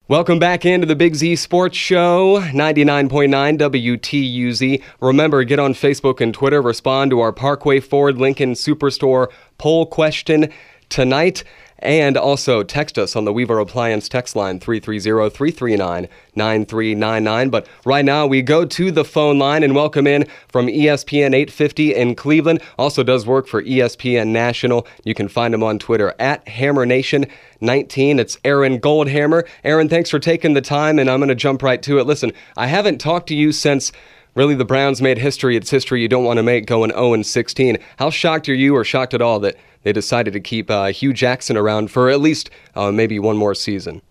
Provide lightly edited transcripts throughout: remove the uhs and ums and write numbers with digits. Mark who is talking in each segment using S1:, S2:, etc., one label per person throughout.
S1: Welcome back into the Big Z Sports Show, 99.9 WTUZ. Remember, get on Facebook and Twitter, respond to our Parkway Ford Lincoln Superstore poll question tonight, and also text us on the Weaver Appliance text line, 330-339-9399. But right now, we go to the phone line and welcome in from ESPN 850 in Cleveland. Also does work for ESPN National. You can find him on Twitter at HammerNation19. It's Aaron Goldhammer. Aaron, thanks for taking the time, and I'm going to jump right to it. Listen, I haven't talked to you since really the Browns made history. It's history you don't want to make, going 0-16. How shocked are you, or shocked at all, that they decided to keep Hugh Jackson around for at least maybe one more season?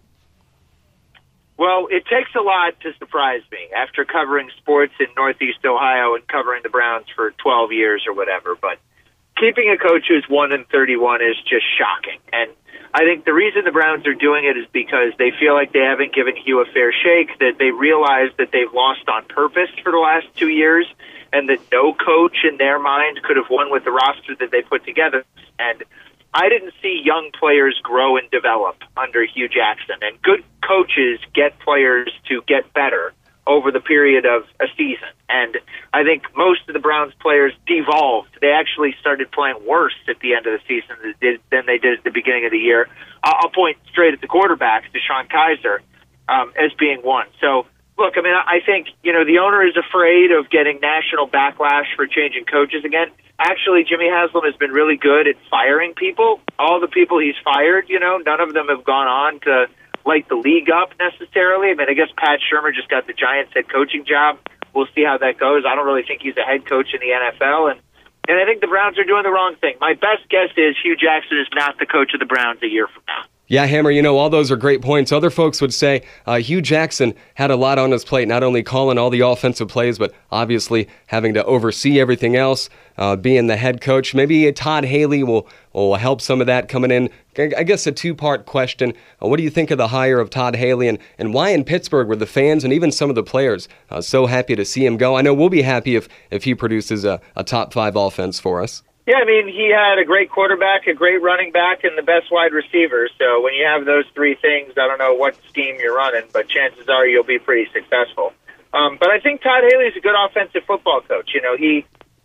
S2: Well, it takes a lot to surprise me after covering sports in Northeast Ohio and covering the Browns for 12 years or whatever. But keeping a coach who's 1-31 is just shocking. And I think the reason the Browns are doing it is because they feel like they haven't given Hugh a fair shake, that they realize that they've lost on purpose for the last 2 years, and that no coach in their mind could have won with the roster that they put together. And I didn't see young players grow and develop under Hugh Jackson. And good coaches get players to get better over the period of a season. And I think most of the Browns players devolved. They actually started playing worse at the end of the season than they did at the beginning of the year. I'll point straight at the quarterbacks, DeShone Kizer, as being one. So, look, I mean, I think, the owner is afraid of getting national backlash for changing coaches again. Actually, Jimmy Haslam has been really good at firing people. All the people he's fired, none of them have gone on to light the league up necessarily. I mean, I guess Pat Shurmur just got the Giants head coaching job. We'll see how that goes. I don't really think he's a head coach in the NFL. And I think the Browns are doing the wrong thing. My best guess is Hugh Jackson is not the coach of the Browns a year from now.
S1: Yeah, Hammer, all those are great points. Other folks would say Hugh Jackson had a lot on his plate, not only calling all the offensive plays, but obviously having to oversee everything else, being the head coach. Maybe Todd Haley will help some of that coming in. I guess a two-part question. What do you think of the hire of Todd Haley, and why in Pittsburgh were the fans and even some of the players so happy to see him go? I know we'll be happy if he produces a top 5 offense for us.
S2: Yeah, I mean, he had a great quarterback, a great running back, and the best wide receiver. So when you have those three things, I don't know what scheme you're running, but chances are you'll be pretty successful. But I think Todd Haley's a good offensive football coach. He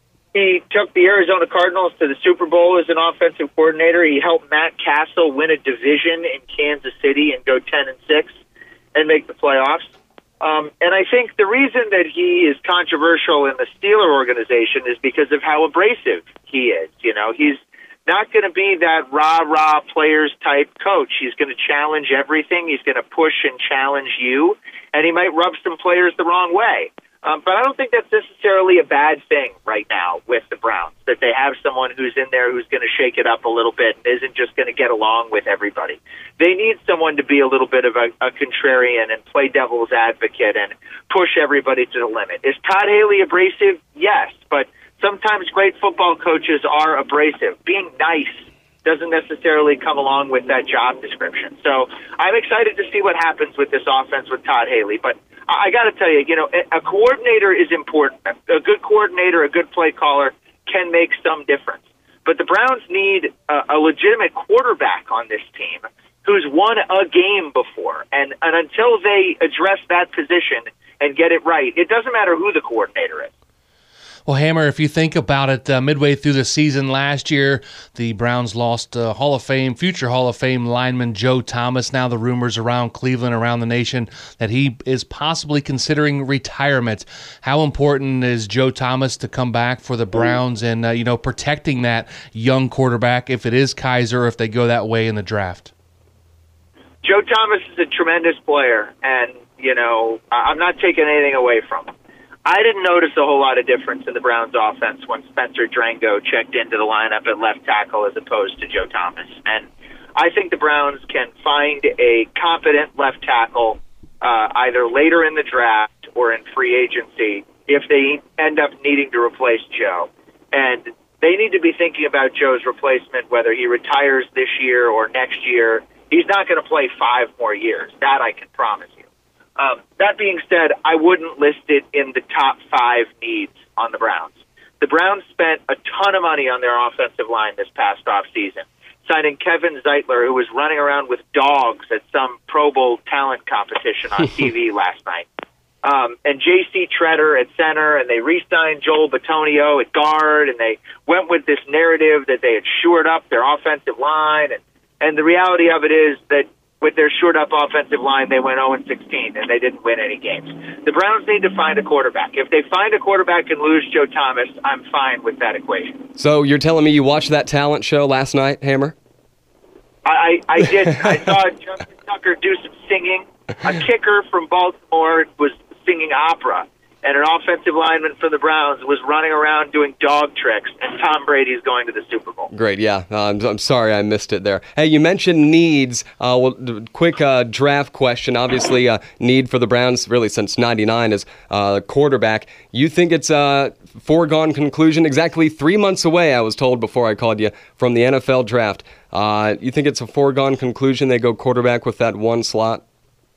S2: took the Arizona Cardinals to the Super Bowl as an offensive coordinator. He helped Matt Castle win a division in Kansas City and go 10-6 and make the playoffs. And I think the reason that he is controversial in the Steeler organization is because of how abrasive he is. He's not going to be that rah-rah players type coach. He's going to challenge everything. He's going to push and challenge you, and he might rub some players the wrong way. But I don't think that's necessarily a bad thing right now with the Browns, that they have someone who's in there who's going to shake it up a little bit and isn't just going to get along with everybody. They need someone to be a little bit of a contrarian and play devil's advocate and push everybody to the limit. Is Todd Haley abrasive? Yes, but sometimes great football coaches are abrasive. Being nice doesn't necessarily come along with that job description. So I'm excited to see what happens with this offense with Todd Haley. But I got to tell you, a coordinator is important. A good coordinator, a good play caller can make some difference. But the Browns need a legitimate quarterback on this team who's won a game before. And until they address that position and get it right, it doesn't matter who the coordinator is.
S3: Well, Hammer, if you think about it, midway through the season last year, the Browns lost future Hall of Fame lineman Joe Thomas. Now the rumors around Cleveland, around the nation, that he is possibly considering retirement. How important is Joe Thomas to come back for the Browns and, protecting that young quarterback if it is Kizer, if they go that way in the draft?
S2: Joe Thomas is a tremendous player, and, I'm not taking anything away from him. I didn't notice a whole lot of difference in the Browns' offense when Spencer Drango checked into the lineup at left tackle as opposed to Joe Thomas. And I think the Browns can find a competent left tackle either later in the draft or in free agency if they end up needing to replace Joe. And they need to be thinking about Joe's replacement, whether he retires this year or next year. He's not going to play 5 more years. That I can promise you. That being said, I wouldn't list it in the top 5 needs on the Browns. The Browns spent a ton of money on their offensive line this past offseason. signing Kevin Zeitler, who was running around with dogs at some Pro Bowl talent competition on TV last night. And J.C. Treader at center, and they re-signed Joel Bitonio at guard, and they went with this narrative that they had shored up their offensive line. And the reality of it is that with their shored-up offensive line, they went 0-16, and they didn't win any games. The Browns need to find a quarterback. If they find a quarterback and lose Joe Thomas, I'm fine with that equation.
S1: So you're telling me you watched that talent show last night, Hammer?
S2: I did. I saw Justin Tucker do some singing. A kicker from Baltimore was singing opera, and an offensive lineman for the Browns was running around doing dog tricks, and Tom Brady's going to the Super Bowl.
S1: Great, yeah. I'm sorry I missed it there. Hey, you mentioned needs. Quick draft question. Obviously, need for the Browns really since '99 is quarterback. You think it's a foregone conclusion? Exactly 3 months away, I was told before I called you, from the NFL draft. You think it's a foregone conclusion they go quarterback with that one slot?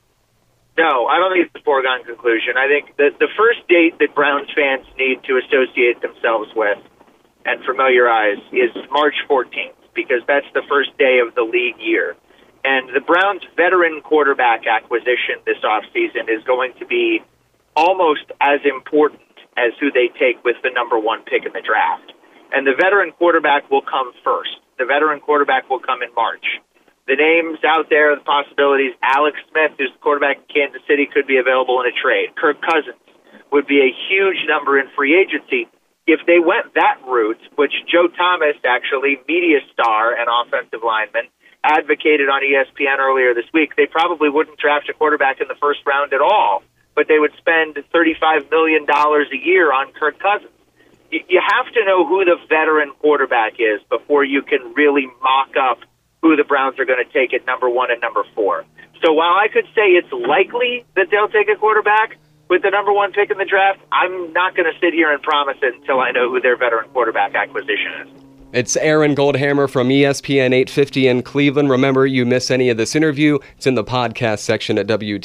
S2: No, I don't think it's a foregone conclusion. I think that the first date that Browns fans need to associate themselves with and familiarize is March 14th, because that's the first day of the league year. And the Browns' veteran quarterback acquisition this offseason is going to be almost as important as who they take with the number one pick in the draft. And the veteran quarterback will come first. The veteran quarterback will come in March. The names out there, the possibilities, Alex Smith, who's the quarterback in Kansas City, could be available in a trade. Kirk Cousins would be a huge number in free agency. If they went that route, which Joe Thomas, actually, media star and offensive lineman, advocated on ESPN earlier this week, they probably wouldn't draft a quarterback in the first round at all, but they would spend $35 million a year on Kirk Cousins. You have to know who the veteran quarterback is before you can really mock up who the Browns are going to take at number 1 and number 4. So while I could say it's likely that they'll take a quarterback with the number 1 pick in the draft, I'm not going to sit here and promise it until I know who their veteran quarterback acquisition is.
S1: It's Aaron Goldhammer from ESPN 850 in Cleveland. Remember, you miss any of this interview, it's in the podcast section at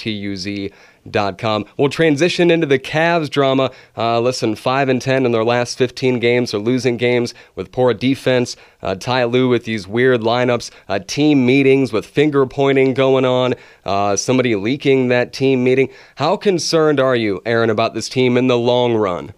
S1: WTUZ.com. We'll transition into the Cavs drama. 5-10 in their last 15 games. They're losing games with poor defense. Ty Lue with these weird lineups. Team meetings with finger pointing going on. Somebody leaking that team meeting. How concerned are you, Aaron, about this team in the long run?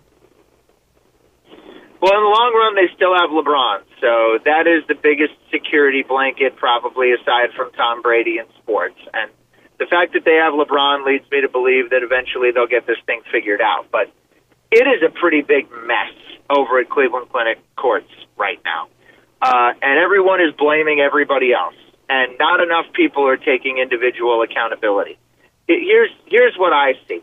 S2: Well, in the long run, they still have LeBron, so that is the biggest security blanket, probably, aside from Tom Brady in sports. And the fact that they have LeBron leads me to believe that eventually they'll get this thing figured out. But it is a pretty big mess over at Cleveland Clinic courts right now. And everyone is blaming everybody else, and not enough people are taking individual accountability. Here's what I see.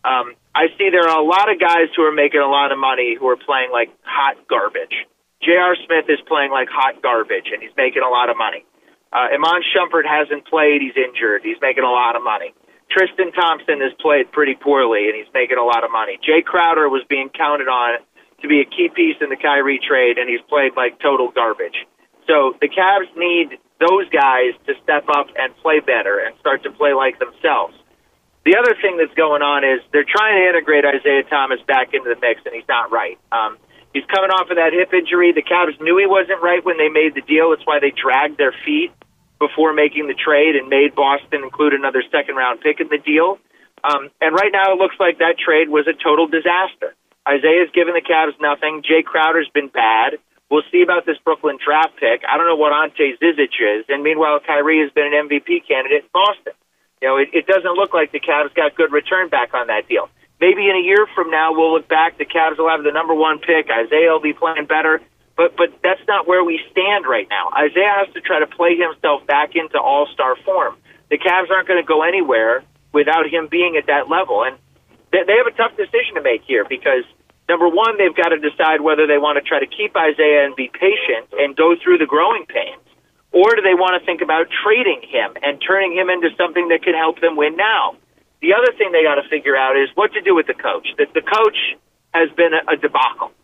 S2: I see there are a lot of guys who are making a lot of money who are playing like hot garbage. J.R. Smith is playing like hot garbage, and he's making a lot of money. Iman Shumpert hasn't played. He's injured. He's making a lot of money. Tristan Thompson has played pretty poorly, and he's making a lot of money. Jay Crowder was being counted on to be a key piece in the Kyrie trade, and he's played like total garbage. So the Cavs need those guys to step up and play better and start to play like themselves. The other thing that's going on is they're trying to integrate Isaiah Thomas back into the mix, and he's not right. He's coming off of that hip injury. The Cavs knew he wasn't right when they made the deal. That's why they dragged their feet before making the trade and made Boston include another second-round pick in the deal. And right now it looks like that trade was a total disaster. Isaiah's given the Cavs nothing. Jay Crowder's been bad. We'll see about this Brooklyn draft pick. I don't know what Ante Zizic is. And meanwhile, Kyrie has been an MVP candidate in Boston. You know, it doesn't look like the Cavs got good return back on that deal. Maybe in a year from now, we'll look back, the Cavs will have the number 1 pick, Isaiah will be playing better, but that's not where we stand right now. Isaiah has to try to play himself back into all-star form. The Cavs aren't going to go anywhere without him being at that level, and they have a tough decision to make here because, number 1, they've got to decide whether they want to try to keep Isaiah and be patient and go through the growing pains. Or do they want to think about trading him and turning him into something that can help them win now? The other thing they got to figure out is what to do with the coach. The coach has been a debacle.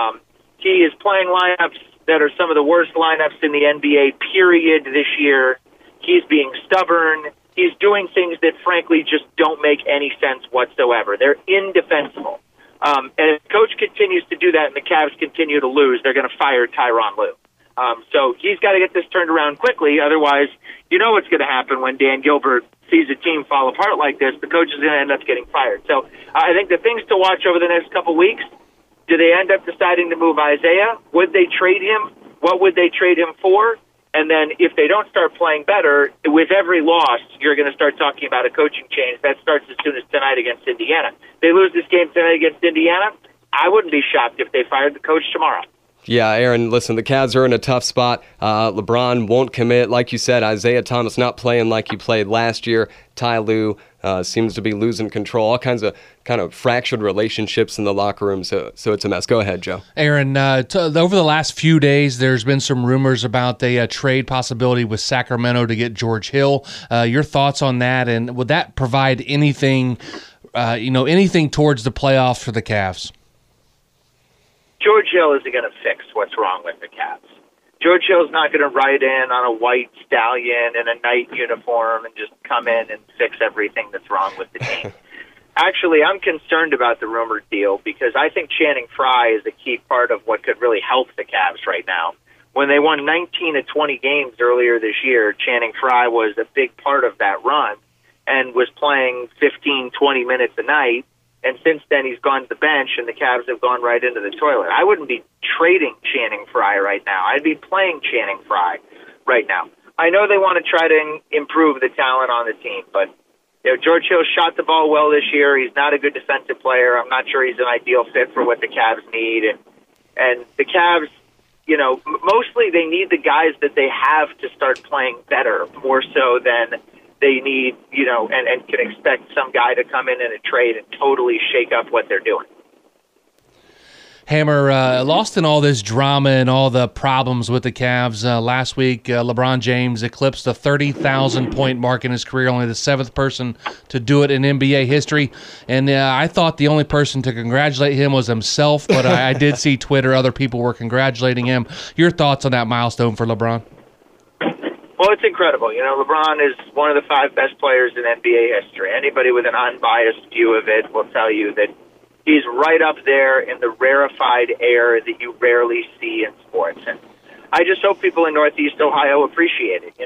S2: He is playing lineups that are some of the worst lineups in the NBA, period, this year. He's being stubborn. He's doing things that, frankly, just don't make any sense whatsoever. They're indefensible. And if the coach continues to do that and the Cavs continue to lose, they're going to fire Tyronn Lue. So he's got to get this turned around quickly. Otherwise, you know what's going to happen when Dan Gilbert sees a team fall apart like this. The coach is going to end up getting fired. So I think the things to watch over the next couple weeks, do they end up deciding to move Isaiah? Would they trade him? What would they trade him for? And then if they don't start playing better, with every loss, you're going to start talking about a coaching change. That starts as soon as tonight against Indiana. They lose this game tonight against Indiana, I wouldn't be shocked if they fired the coach tomorrow.
S1: Yeah, Aaron, listen, the Cavs are in a tough spot. LeBron won't commit. Like you said, Isaiah Thomas not playing like he played last year. Ty Lue seems to be losing control. All kinds of kind of fractured relationships in the locker room, so it's a mess. Go ahead, Joe.
S3: Aaron, over the last few days, there's been some rumors about the trade possibility with Sacramento to get George Hill. Your thoughts on that, and would that provide anything, anything towards the playoffs for the Cavs?
S2: George Hill isn't going to fix what's wrong with the Cavs. George Hill's not going to ride in on a white stallion in a night uniform and just come in and fix everything that's wrong with the team. Actually, I'm concerned about the rumored deal because I think Channing Frye is a key part of what could really help the Cavs right now. When they won 19 of 20 games earlier this year, Channing Frye was a big part of that run and was playing 15, 20 minutes a night. And since then, he's gone to the bench, and the Cavs have gone right into the toilet. I wouldn't be trading Channing Frye right now. I'd be playing Channing Frye right now. I know they want to try to improve the talent on the team, but George Hill shot the ball well this year. He's not a good defensive player. I'm not sure he's an ideal fit for what the Cavs need. And the Cavs, mostly they need the guys that they have to start playing better, more so than they need, and can expect some guy to come in a trade and totally shake up what they're doing.
S3: Hammer, lost in all this drama and all the problems with the Cavs last week, LeBron James eclipsed the 30,000-point mark in his career, only the seventh person to do it in NBA history. And I thought the only person to congratulate him was himself, but I did see Twitter, other people were congratulating him. Your thoughts on that milestone for LeBron?
S2: Well, it's incredible. LeBron is one of the 5 best players in NBA history. Anybody with an unbiased view of it will tell you that he's right up there in the rarefied air that you rarely see in sports. And I just hope people in Northeast Ohio appreciate it.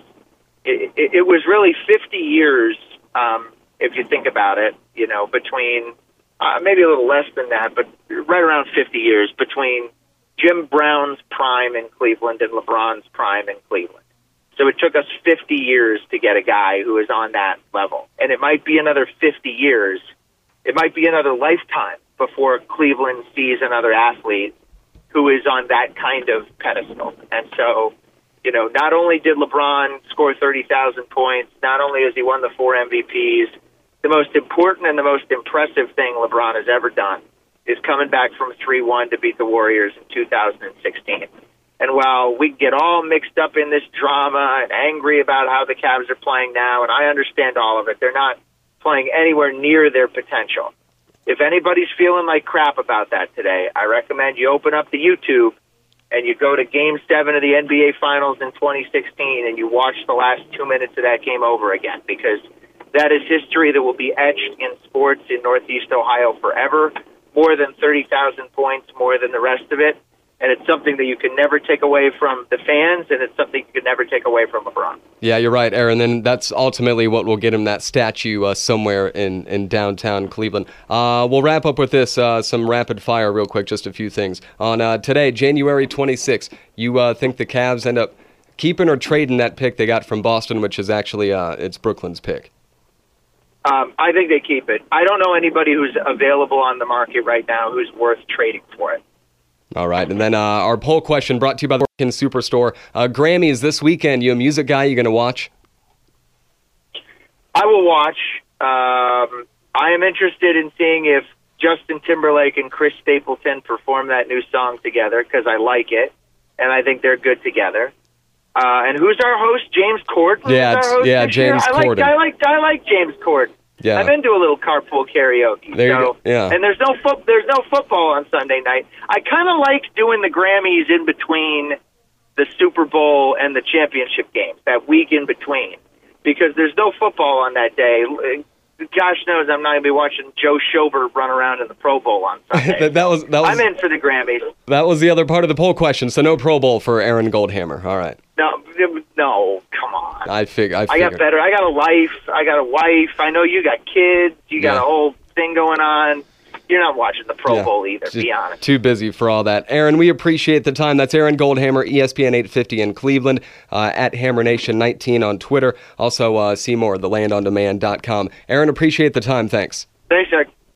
S2: It was really 50 years, if you think about it, between maybe a little less than that, but right around 50 years between Jim Brown's prime in Cleveland and LeBron's prime in Cleveland. So it took us 50 years to get a guy who is on that level. And it might be another 50 years. It might be another lifetime before Cleveland sees another athlete who is on that kind of pedestal. And so, not only did LeBron score 30,000 points, not only has he won the 4 MVPs, the most important and the most impressive thing LeBron has ever done is coming back from 3-1 to beat the Warriors in 2016. And while we get all mixed up in this drama and angry about how the Cavs are playing now, and I understand all of it, they're not playing anywhere near their potential. If anybody's feeling like crap about that today, I recommend you open up the YouTube and you go to Game 7 of the NBA Finals in 2016 and you watch the last 2 minutes of that game over again, because that is history that will be etched in sports in Northeast Ohio forever, more than 30,000 points, more than the rest of it. And it's something that you can never take away from the fans, and it's something you can never take away from LeBron.
S1: Yeah, you're right, Aaron. And that's ultimately what will get him that statue somewhere in downtown Cleveland. We'll wrap up with this, some rapid fire real quick, just a few things. On today, January 26th, you think the Cavs end up keeping or trading that pick they got from Boston, which is actually it's Brooklyn's pick?
S2: I think they keep it. I don't know anybody who's available on the market right now who's worth trading for it.
S1: All right, and then our poll question brought to you by the Workin Superstore. Grammys this weekend. You a music guy? You going to watch?
S2: I will watch. I am interested in seeing if Justin Timberlake and Chris Stapleton perform that new song together, because I like it, and I think they're good together. And who's our host? James Corden?
S1: Yeah, James Corden.
S2: I like James Corden.
S1: Yeah.
S2: I'm into a little carpool karaoke.
S1: Yeah.
S2: And there's no football on Sunday night. I kind of like doing the Grammys in between the Super Bowl and the championship games, that week in between, because there's no football on that day. gosh knows I'm not going to be watching Joe Schobert run around in the Pro Bowl on Sunday.
S1: that was
S2: I'm in for the Grammys.
S1: That was the other part of the poll question. So no Pro Bowl for Aaron Goldhammer. All right.
S2: No, come on.
S1: I figured.
S2: I got better. I got a life. I got a wife. I know you got kids. You got a whole thing going on. You're not watching the Pro Bowl either, be honest.
S1: Too busy for all that. Aaron, we appreciate the time. That's Aaron Goldhammer, ESPN 850 in Cleveland, at HammerNation19 on Twitter. Also, see more at thelandondemand.com. Aaron, appreciate the time. Thanks.
S2: Thanks, Jack.